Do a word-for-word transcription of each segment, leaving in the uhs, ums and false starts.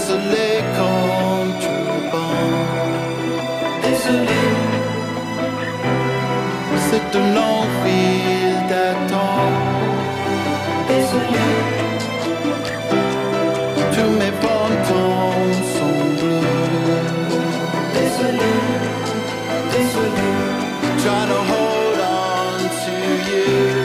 Désolé quand tu pars. Désolé. C'est une longue file d'attente. Désolé. Tous mes pantons sont bleus. Désolé. Désolé. Trying to hold on to you.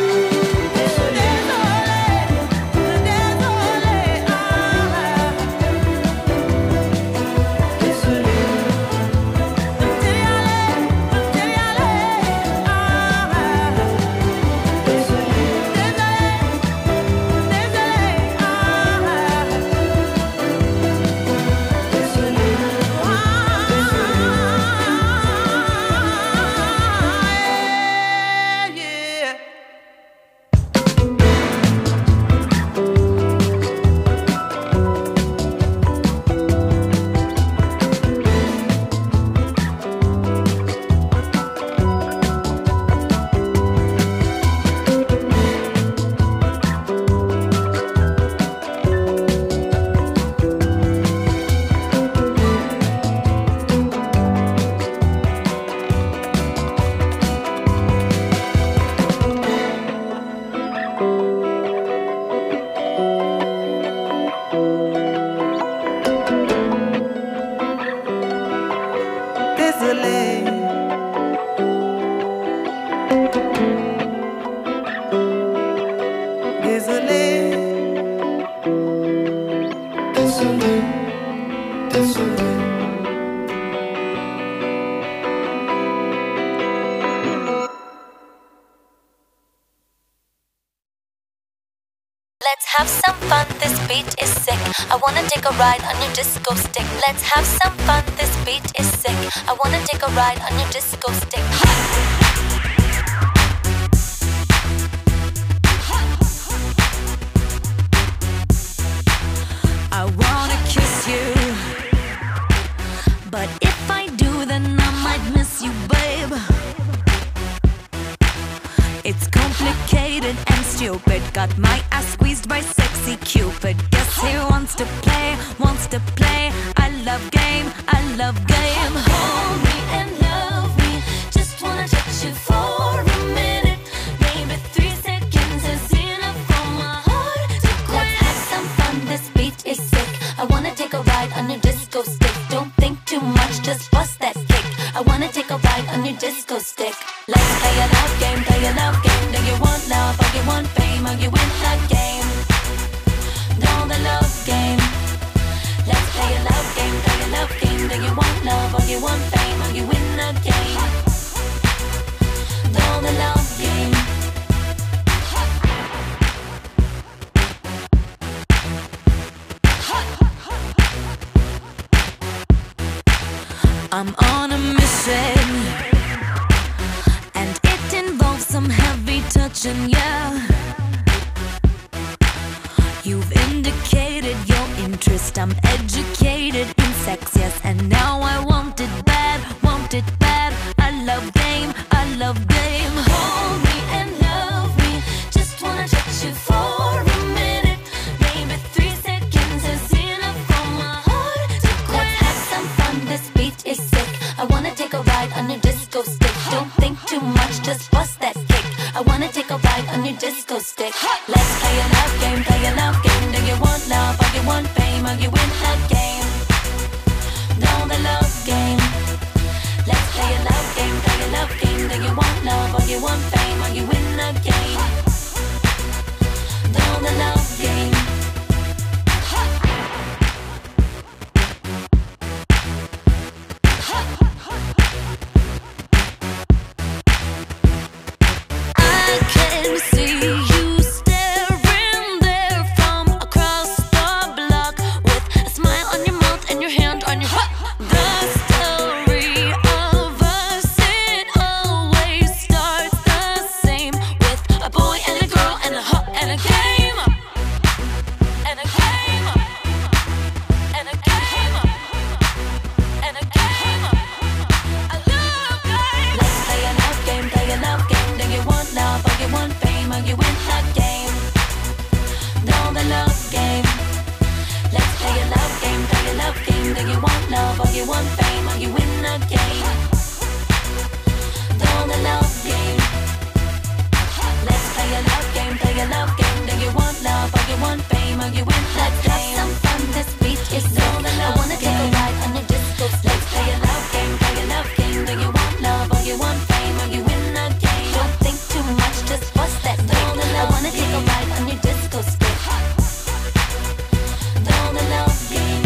Let's have some fun, this beat is sick. I wanna take a ride on your disco stick. Let's have some fun, this beat is sick. I wanna take a ride on your disco stick. I wanna kiss you, but if I do, then I might miss you, babe. It's complicated and stupid. Got my ass squeezed by sexy Cupid. Guess he wants to play, wants to play. I love game, I love game. Hold me and love me. Just wanna touch you for a minute. Maybe three seconds is enough for my heart to quit. Let's have some fun, this beat is sick. I wanna take a ride on your disco stick. Don't think too much, just bust that kick. I wanna take a ride on your disco stick. Let's play a love game, play a love game. Do you want love or you want fame? Or you win the game? Know the love game. Let's play a love game, play a love game. Do you want love or you want fame? Or you win the game? Know the love game. I'm on a mission, and it involves some heavy touching, yeah. You've indicated your interest, I'm educated in sex, yes. And now I want it bad, want it bad. I love game, I love game. Hold me and love me. Just wanna touch you for a minute. Maybe three seconds is enough for my heart to quit. Let's have some fun, this beat is sick. I wanna take a ride on your disco stick. Don't think too much, just bust that kick. I wanna take a ride on your disco stick. Let's play a love game, play a love game. Do you want love or you want fame? Or you win the game? Know the love game. Let's play a love game, play a love game. Do you want love or you want fame? Or you win the game? Know the love game. I can see you staring there from across the block, with a smile on your mouth and your hand on your heart. The story of us, it always starts the same, with a boy love, or you want fame, or you win the Let's game. Have some fun, this beat is so I wanna take a ride on your disco stick. Let's play a love game, play a love game. Do you want love, or you want fame, or you win the game? Don't think too much, just bust that dick. I wanna take a ride on your disco stick. Down the love game.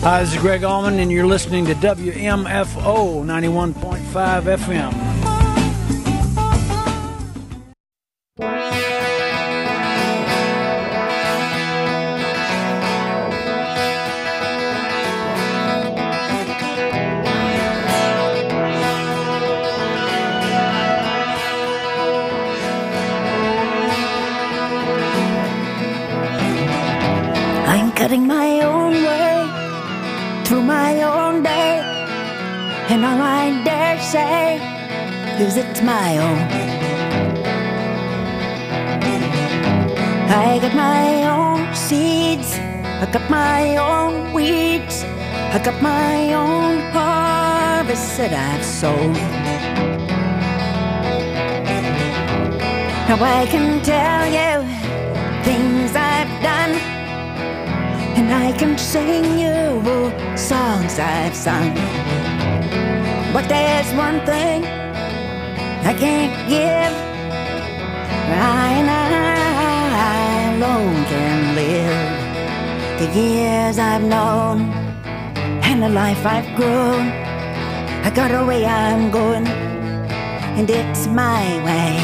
Hi, this is Greg Allman, and you're listening to W M F O ninety-one point five F M. I'm cutting my own way through my own day, and all I dare say is it's my own. I got my own seeds, I got my own weeds, I got my own harvest that I've sown. Now I can tell you things I've done, and I can sing you songs I've sung. But there's one thing I can't give. I and I alone can live the years I've known and the life I've grown. I got a way I'm going, and it's my way.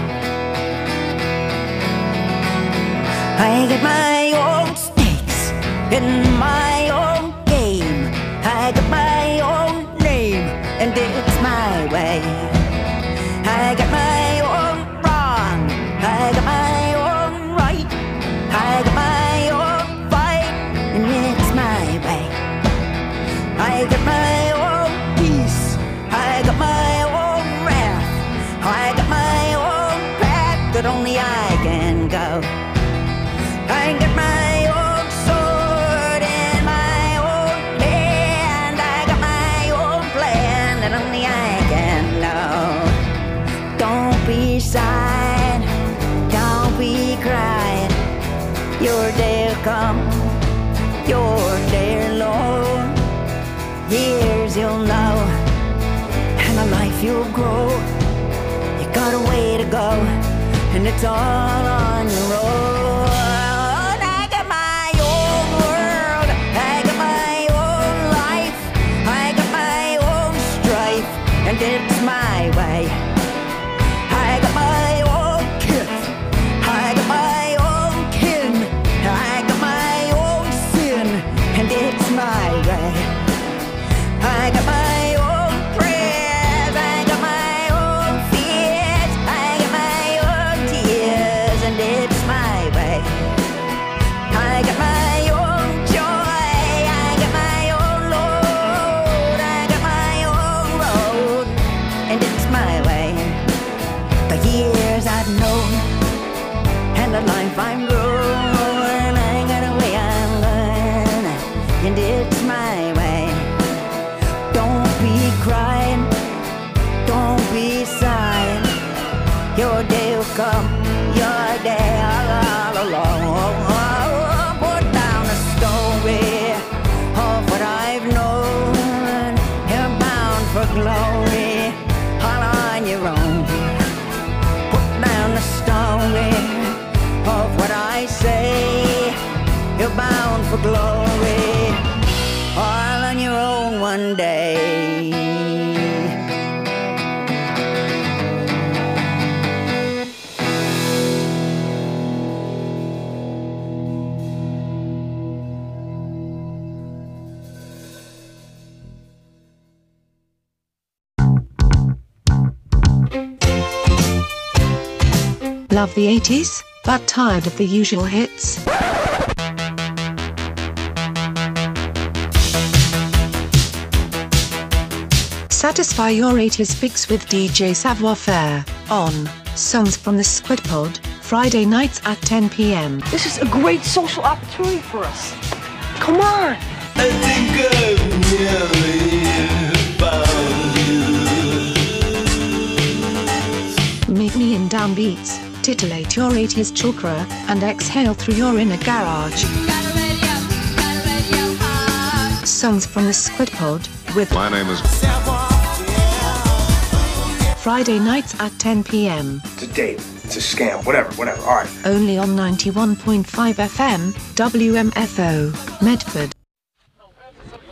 I get my own in my own game, I got my own name, and it's my way. I got my own wrong, I got my own right, I got my own fight, and it's my way. I got my own peace, I got my own wrath, I got my own path that only I can go. I got my own sign, don't be crying. Your day'll come, your day alone. Years you'll know, and a life you'll grow. You got a way to go, and it's all on your own. I got my own world, I got my own life, I got my own strife, and it's my way. I got my own kith, I got my own kin, I got my own sin, and it's my way. I got my own prayers, I got my own fears, I got my own tears, and it's my way. I got my own joy, I got my own load, I got my own road, and it's my way. The years I've known and the life I'm growing, I got a way I'm going, and it's my way. Don't be crying, don't be sighing. Your day will come, your day all along. Put down a story of what I've known. You're bound for glory, all on your own. The story of what I say, you're bound for glory, all on your own one day. Love the eighties, but tired of the usual hits? Satisfy your eighties fix with D J Savoir Faire on Songs from the Squid Pod, Friday nights at ten p m. This is a great social opportunity for us. Come on! I think I've nearly found you. Meet me in downbeats, titillate your eighties chakra, and exhale through your inner garage. Songs from the Squid Pod with My name is Friday nights at ten p m. It's a date. It's a scam. Whatever, whatever. All right. Only on ninety-one point five F M, W M F O, Medford.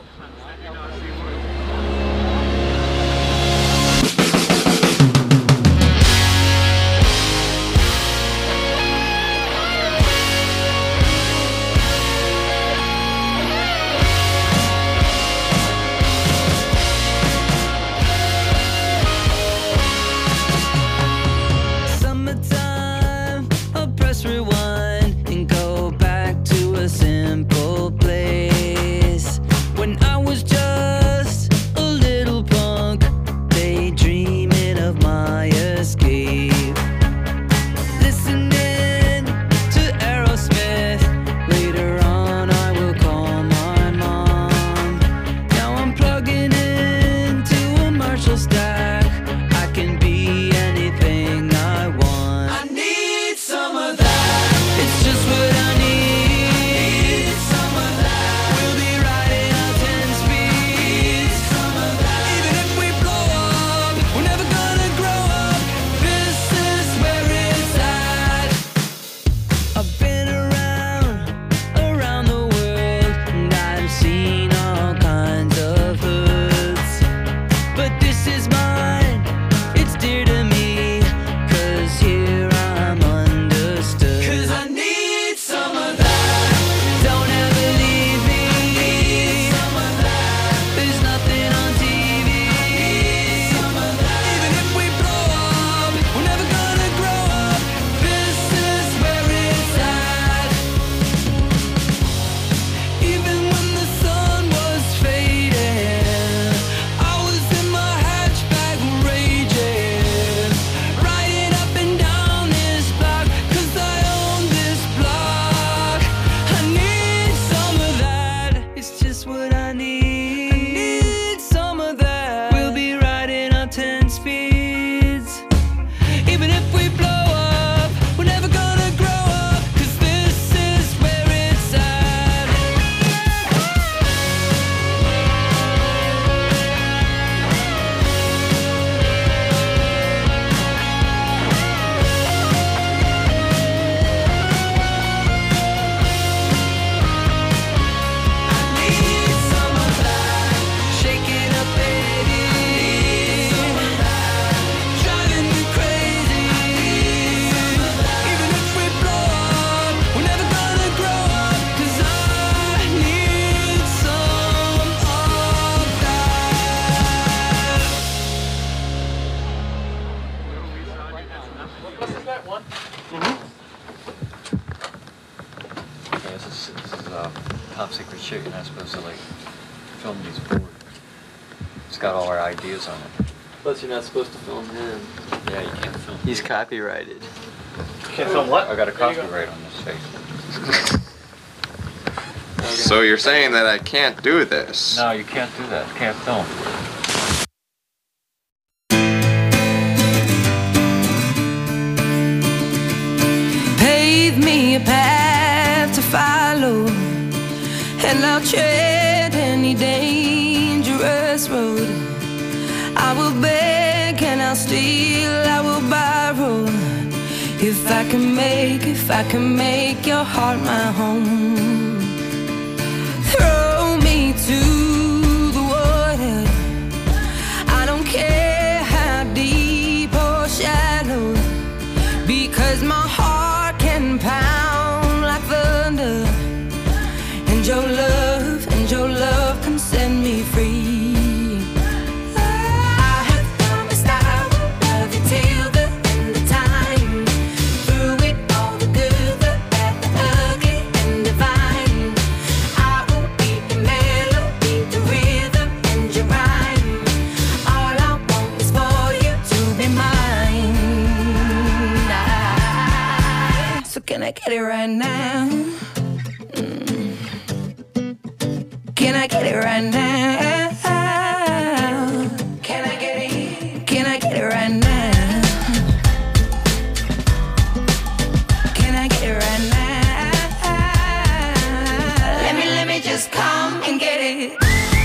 this, this is uh, top secret shit. You're not supposed to like film these boards. It's got all our ideas on it. Plus, you're not supposed to film him. Yeah, you can't film. He's copyrighted. Can't film what? I got a copyright on this face. So you're saying that I can't do this? No, you can't do that. You can't film. Pave me a path to follow, and I'll tread any dangerous road. I will beg and I'll steal, I will borrow. If I can make, if I can make your heart my home. Throw me to the water, I don't care how deep or shallow, because my heart can pound like thunder, and your love, and your love can set me free. Can I get it right now? Mm. Can I get it right now? Can I get it? Can I get it right now? Can I get it right now? Let me, let me just come and get it.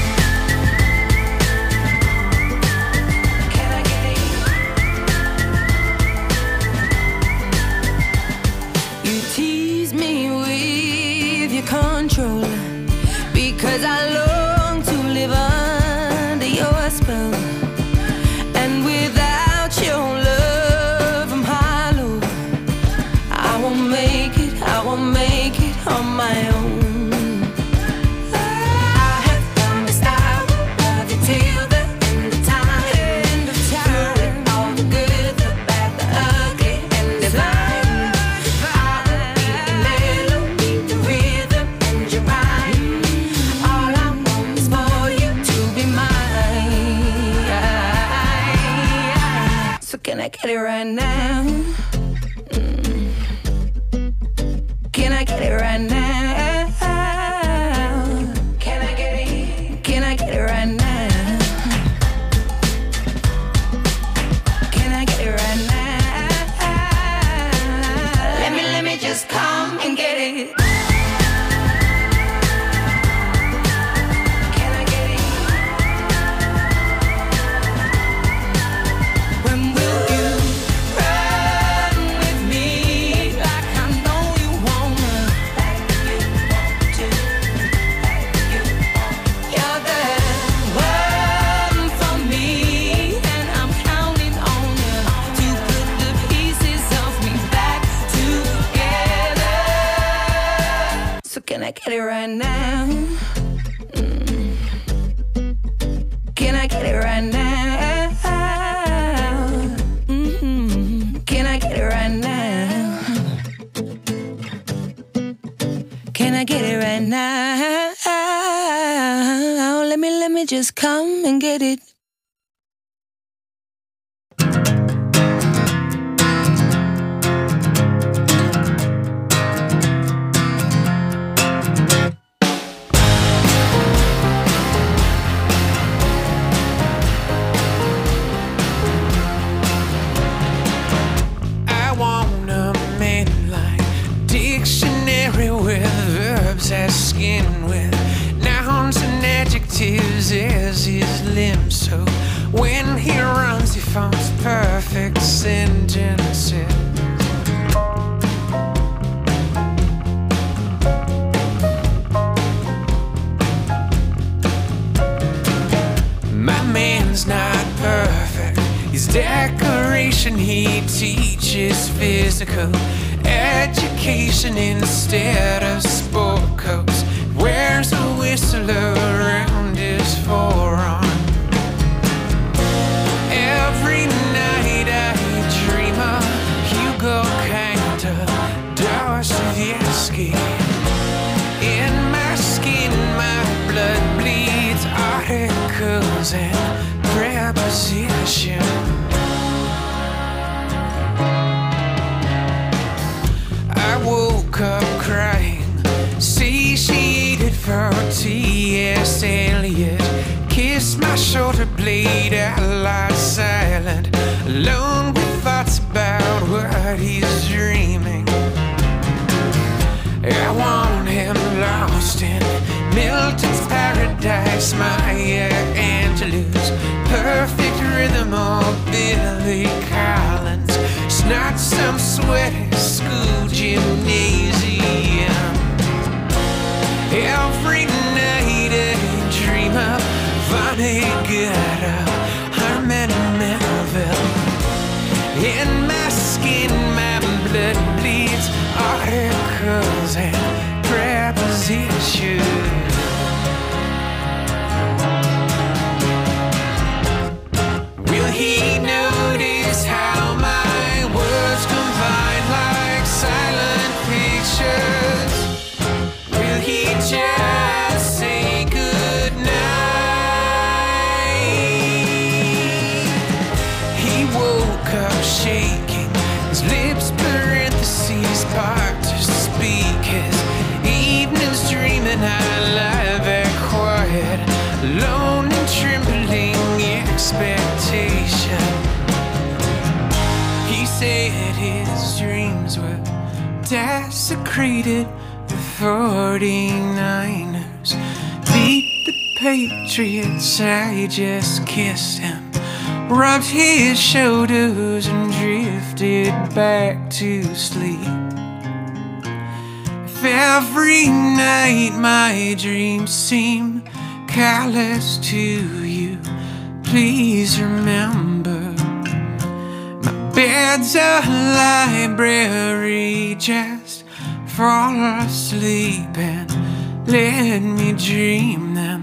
Control, because I long to live under your spell, and without your love I'm hollow. I won't make it, I won't make it on my own. I have promised I will love you till the end of time, end of time. Through all the good, the bad, the ugly, and the divine. I will be the melody, the rhythm, and your rhyme. All I want is for you to be mine. So can I get it right now? Mm. Can I get it right now? Can I get it? Can I get it right now? Can I get it right now? Let me, let me just come and get it. Can I get it? When will you run with me like I know you wanna, like you want to, like you want. You're the one for me, and I'm counting on you to put the pieces of me back together. So can I get it right now? Mm. Can I get it right now? Mhm. Can I get it right now? Can I get it right now? Let me, let me just come and get it. I want a man like dictionary with verbs as skin, with nouns and adjectives as his limbs. So when he runs, he forms perfect sentences. My man's not perfect. He's decoration, he teaches physical education instead of sport coats. Wears a whistle around his forearm. Every night I dream of Hugo Kanta, Dostoevsky, position. I woke up crying, satiated for T S Eliot. Kissed my shoulder blade out loud, silent, alone with thoughts about what he's dreaming. I want him lost in Milton's paradise, Maya Angelou's perfect rhythm, or Billy Collins. It's not some sweaty school gymnasium. Every night I dream of Vonnegut, Harmon Melville. In my skin, my blood bleeds articles and prepositions. Will he notice how my words combine like silent pictures? Will he just say goodnight? He woke up shaking, his lips parentheses part to speak, his evenings dreaming out loud, they're quiet, alone and trembling expectation. He said his dreams were desecrated, the forty-niners beat the Patriots. I just kissed him, rubbed his shoulders and drifted back to sleep. If every night my dreams seem callous to you, please remember my bed's a library. Just fall asleep and let me dream them.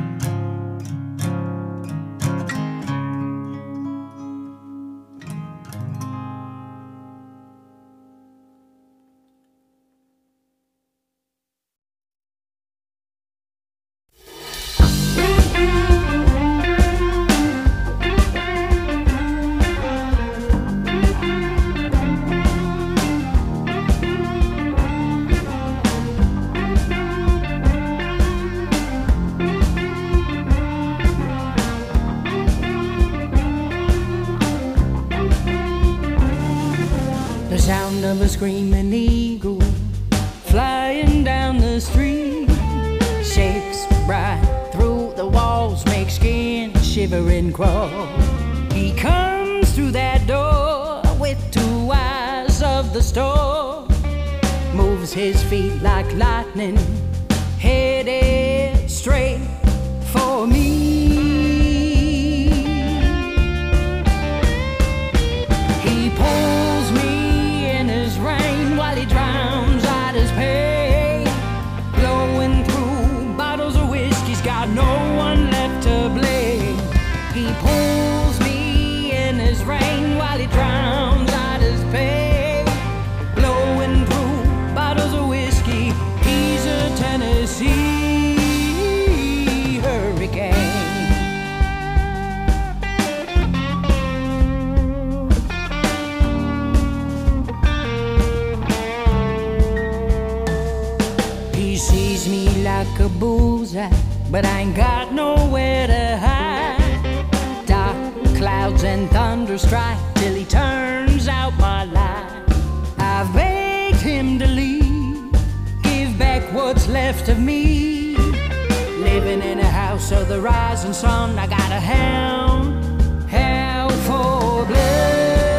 The sound of a screaming eagle flying down the street shakes right through the walls, makes skin shiver and crawl. He comes through that door with two eyes of the storm, moves his feet like lightning, headed straight for me. He pulls me in his rain while he drowns out his pain, blowing through bottles of whiskey's got no one left to blame. He pulls me in his rain while he drowns out his pain, blowing through bottles of whiskey. He's a Tennessee hurricane. He sees me like a bullseye, but I ain't got nowhere to hide. Dark clouds and thunder strike till he turns out my light. I've begged him to leave, give back what's left of me. Living in a house of the rising sun, I got a hound, hell for blood.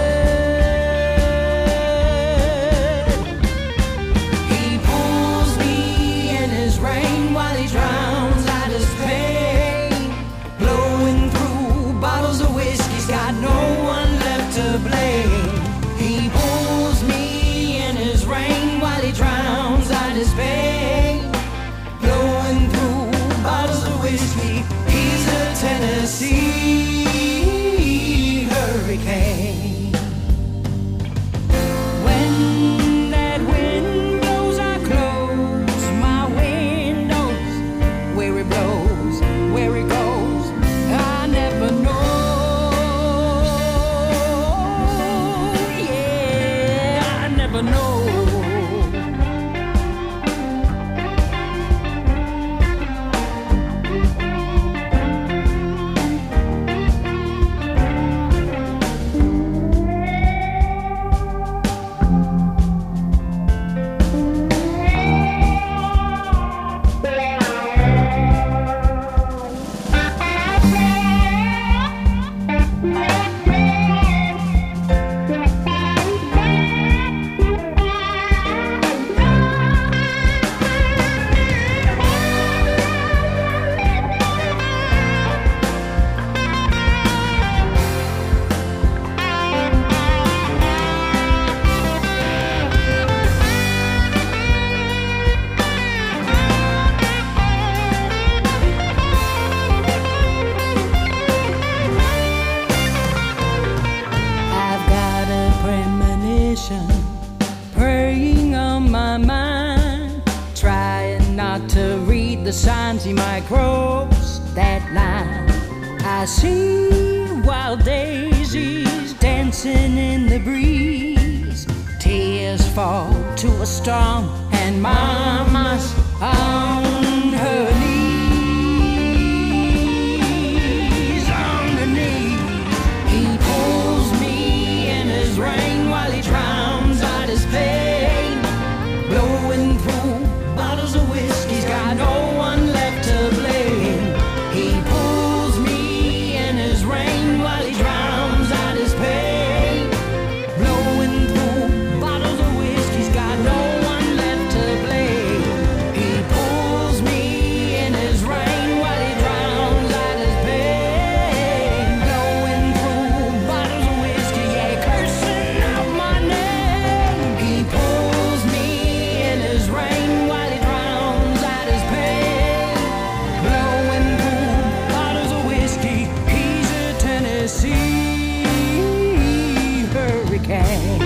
He pulls me in his rain while he drowns out his pain, blowing through bottles of whiskey's got no one left to blame. He pulls me in his rain while he drowns out his pain, blowing through bottles of whiskey. He's a Tennessee hurricane. the signs he might cross that line. I see wild daisies dancing in the breeze. Tears fall to a storm, and mama's on her knees, on her knees. He pulls me in his rain while he drowns out his pain, blowing through bottles of whiskey. He's got no one left to blame. He pulls me in his rain while he drowns out his pain, blowing through bottles of whiskey. He's got no one left to blame. He pulls me in his rain while he drowns out his pain, blowing through bottles of whiskey, yeah, cursing out my name. He pulls me in his rain while he drowns out his pain, blowing through bottles of whiskey. He's a Tennessee hurricane.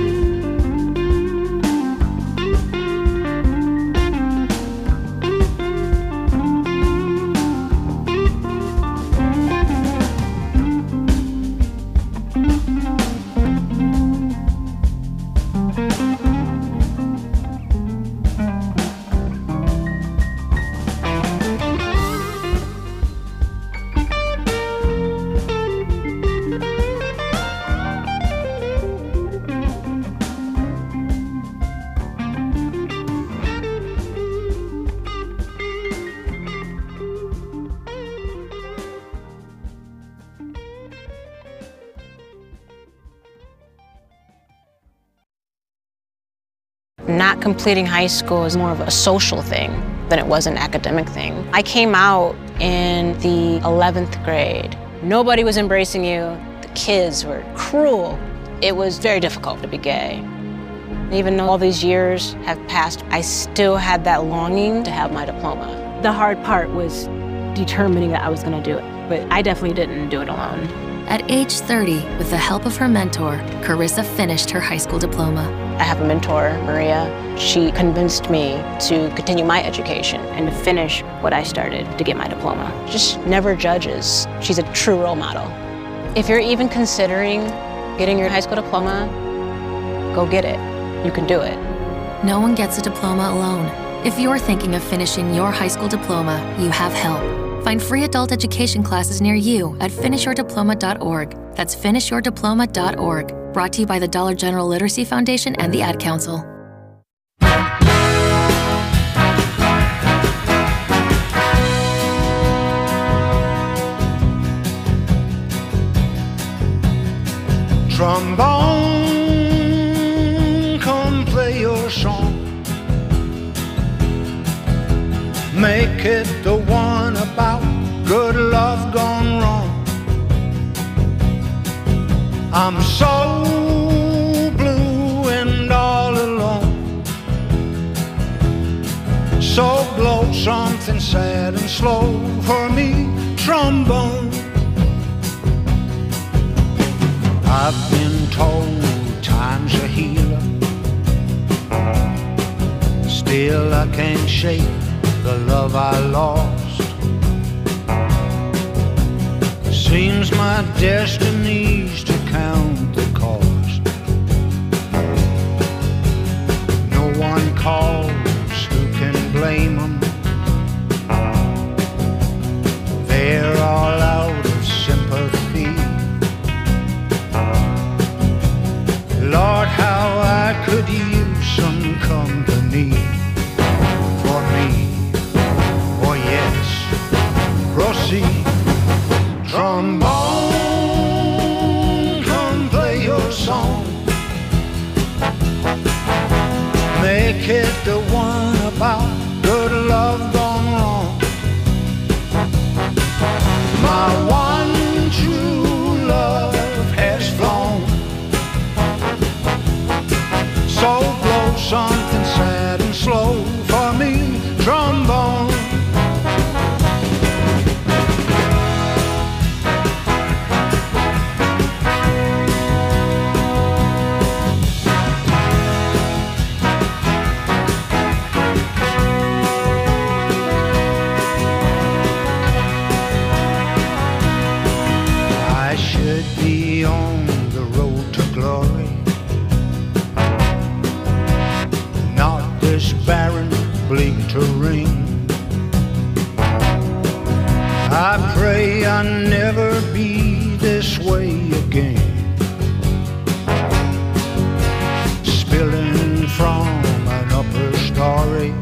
Not completing high school is more of a social thing than it was an academic thing. I came out in the eleventh grade. Nobody was embracing you. The kids were cruel. It was very difficult to be gay. Even though all these years have passed, I still had that longing to have my diploma. The hard part was determining that I was going to do it, but I definitely didn't do it alone. At age thirty, with the help of her mentor, Carissa finished her high school diploma. I have a mentor, Maria. She convinced me to continue my education and to finish what I started to get my diploma. Just never judges. She's a true role model. If you're even considering getting your high school diploma, go get it. You can do it. No one gets a diploma alone. If you're thinking of finishing your high school diploma, you have help. Find free adult education classes near you at finish your diploma dot org. That's finish your diploma dot org. Brought to you by the Dollar General Literacy Foundation and the Ad Council. Trombone, come play your song. Make it the one about good love gone wrong. I'm so blue and all alone. So blow something sad and slow for me, trombone. I've been told time's a healer. Still I can't shake the love I lost. Seems my destiny's to count the cost. No one calls, who can blame them? They're all out of sympathy. Lord, how I could use some company for me. Oh yes, proceed. Trombone, come play your song. Make it the one about good love gone wrong. My one true love has flown. So blow something sad and slow for me, trombone. ring. I pray I never be this way again. Spilling from an upper story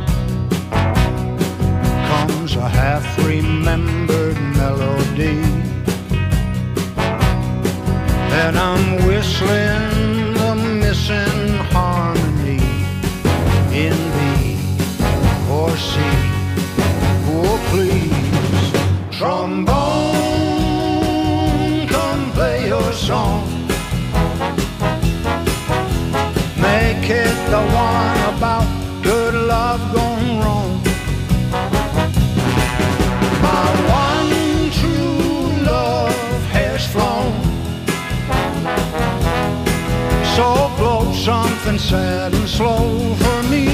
comes a half-remembered melody, and I'm whistling the missing harmony in B or C. Oh, please, trombone, come play your song. Make it the one about good love gone wrong. My one true love has flown. So blow something sad and slow for me.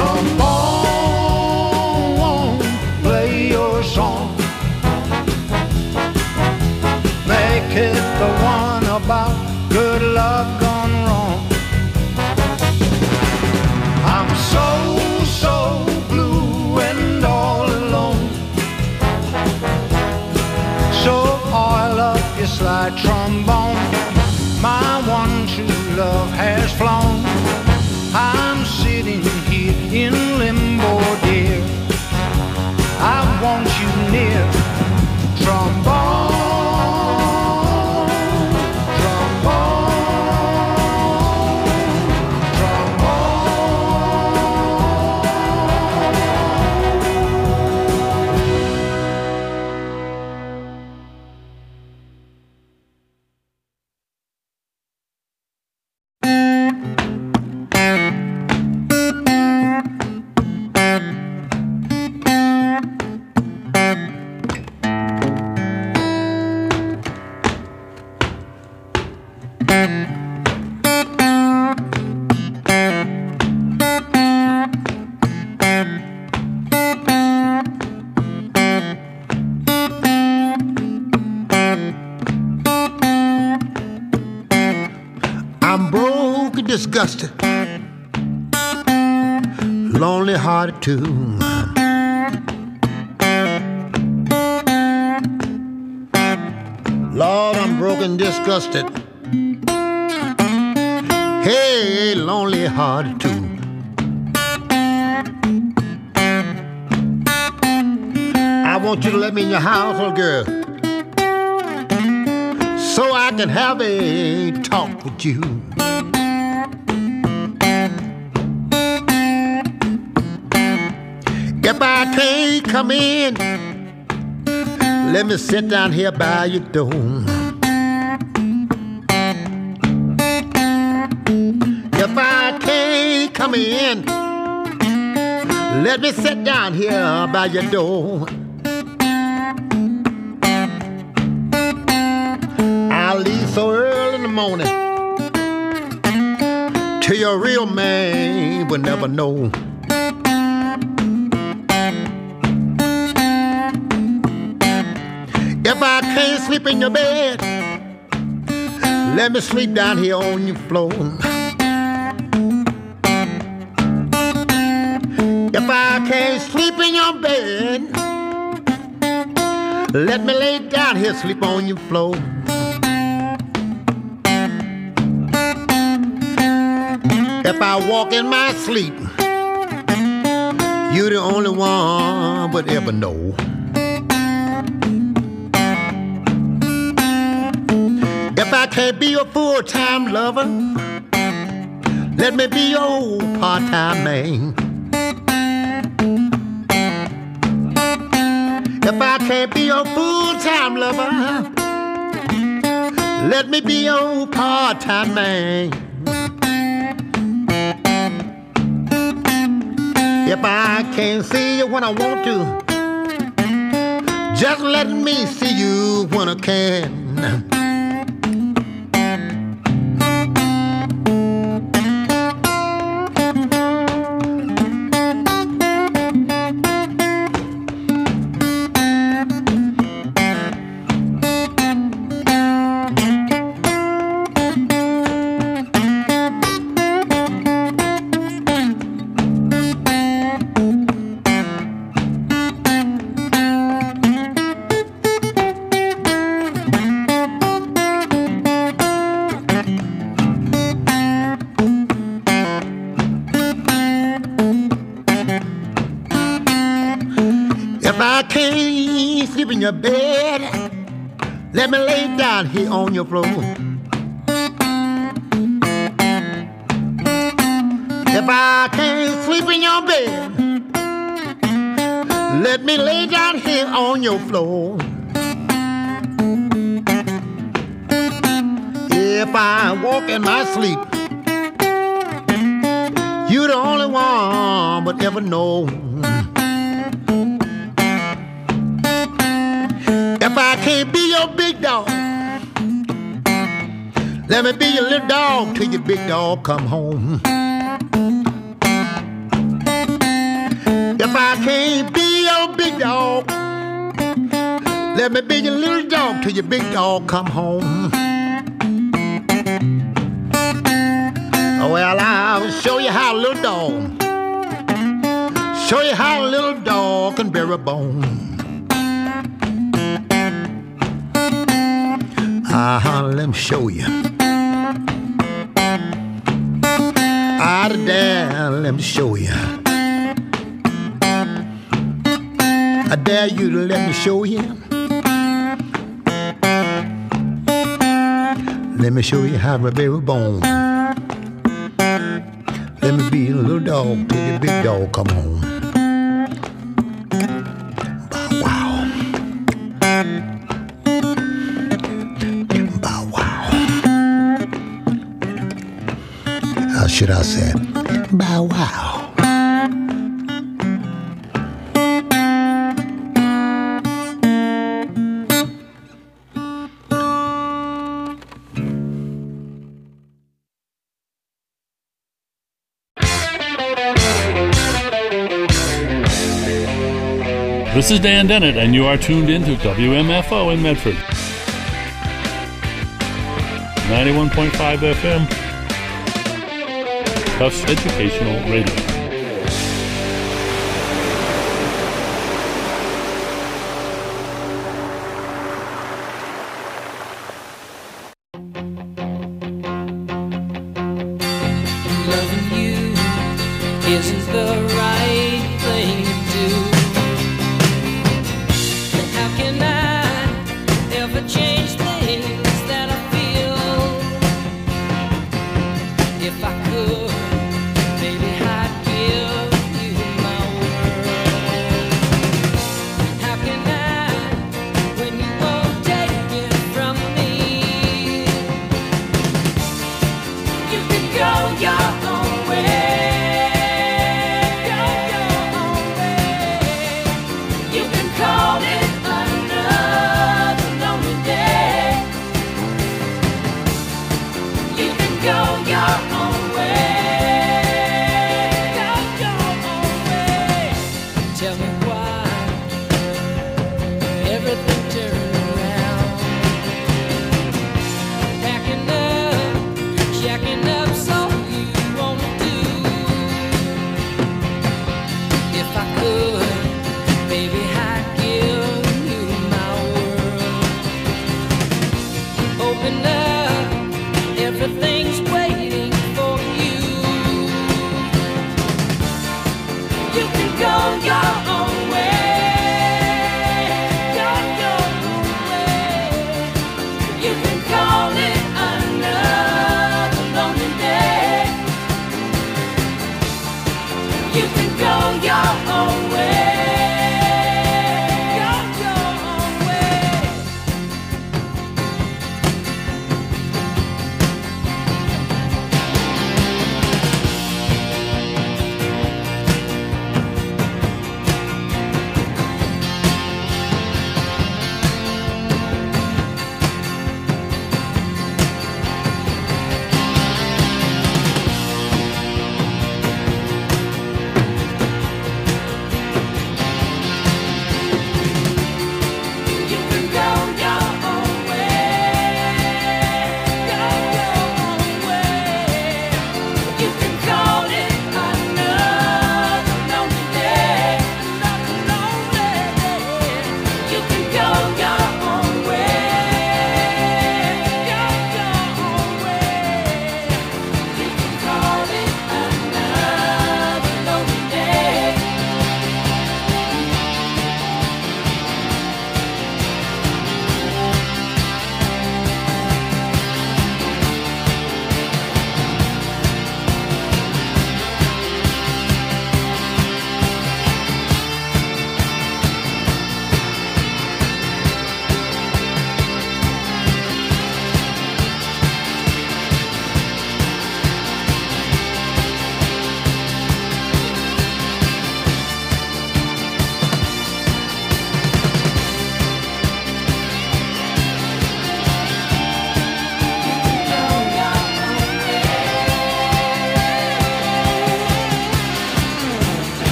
Trombone, play your song. Make it the one about good love gone wrong. I'm so, so blue and all alone. So oil up your slide trombone. My one true love has flown. I'm sitting here in limbo, dear. I want you near. Trombone, disgusted, lonely hearted too. Lord, I'm broken, disgusted. Hey, lonely hearted too. I want you to let me in your house, little girl, so I can have a talk with you. If I can't come in, let me sit down here by your door. If I can't come in, let me sit down here by your door. I'll leave so early in the morning till your real man will never know. If I can't sleep in your bed, let me sleep down here on your floor. If I can't sleep in your bed, let me lay down here, sleep on your floor. If I walk in my sleep, you're the only one would ever know. If I can't be your full-time lover, let me be your part-time man. If I can't be your full-time lover, let me be your part-time man. If I can't see you when I want to, just let me see you when I can. If I can't sleep in your bed, let me lay down here on your floor. If I can't sleep in your bed, let me lay down here on your floor. If I walk in my sleep, you're the only one but ever know. If I can't be your big dog, let me be your little dog till your big dog come home. If I can't be your big dog, let me be your little dog till your big dog come home. Well, I'll show you how a little dog, show you how a little dog can bear a bone. Uh-huh, let me show you. Out of there, let me show you. I dare you to let me show you. Let me show you how to bear a bone. Let me be a little dog till your big dog come home. Bow wow. Bow wow. How should I say? Bow wow. This is Dan Dennett, and you are tuned in to W M F O in Medford. ninety-one point five F M, Tufts Educational Radio. Loving you isn't the right thing to do. How can I ever change things that I feel? If I could, maybe I'd give you my world. How can I, when you won't take it from me? You can go your own way. Go your own way. You can call it another lonely day. You can go your own way. Go your own way. Tell me why everything turned around. Packing up, checking up, so you wanna do. If I could, baby, I'd give you my world. Open up, everything's waiting for you. You can go your own way. Go your own way. You can call it another lonely day.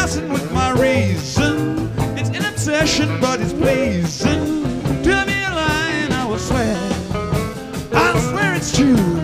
messing with my reason. It's an obsession, but it's pleasing. To be a lion, I will swear. I swear it's true.